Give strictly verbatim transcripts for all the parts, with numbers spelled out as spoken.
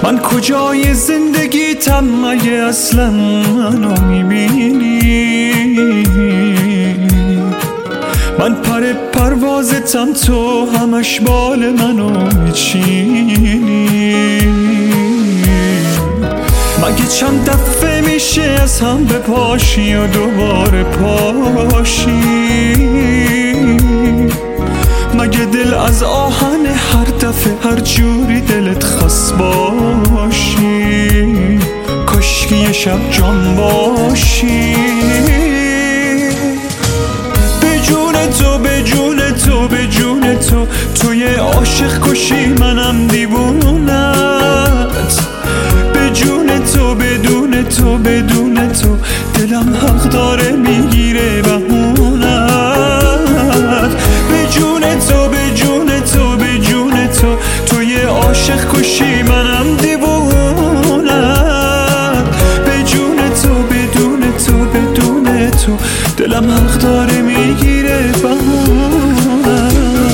من کجای زندگیتم مگه اصلا منو میبینی؟ من پر پروازتم تو همش بال منو میچینی. مگه چند دفعه میشه از هم بپاشی و دوباره پاشی؟ مگه دل از آهن هر دفعه هر جوری دلت خواست باشی؟ کاشکی یه شب جان باشی. به جون تو به جون تو به جون تو تو یه عاشق کشی منم دیوونت. به جون تو بدون تو بدون تو دلم حق داره میگیره بهونت. به جون تو به جون تو به جون تو تو یه عاشق کشی منم دیوونت. به جون تو بدون تو بدون تو دلم حق داره میگیره بهونت.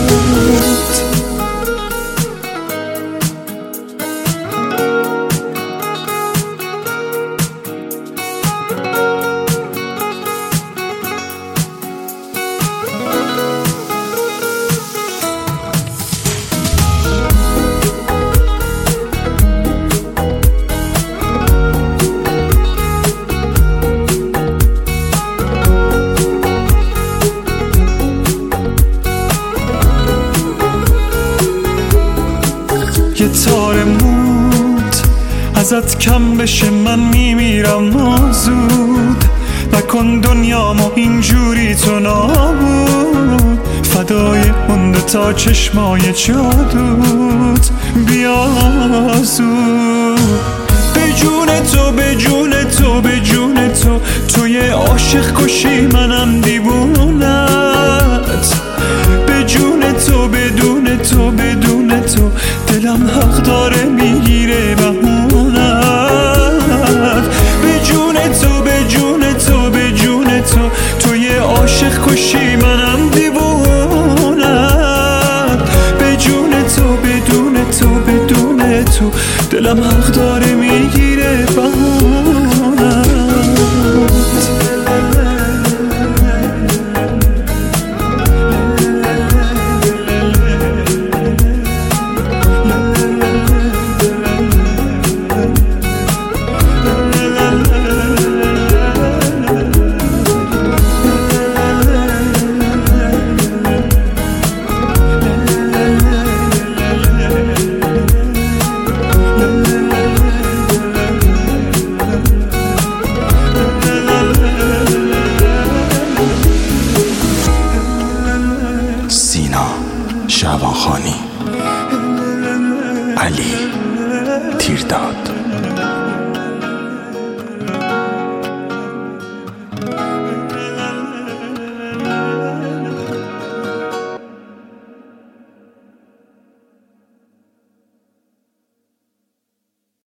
یه تار موت ازت کم بشه من میمیرم زود. نکن دنیامو اینجوری تو نابود. فدای اون تا چشمای جادوت بیا زود. به جون تو به جون تو به جون تو تو یه عاشق کشی منم دیوونت. به جون تو بدون تو بدون تو دلم حق داره میگیره بهونت. به جون تو به جون تو به جون تو تو یه عاشق کشی منم دیوونت. به جون تو بدون تو بدون تو دلم حق داره میگیره بهونت. شعبان خانی، علی تیرداد.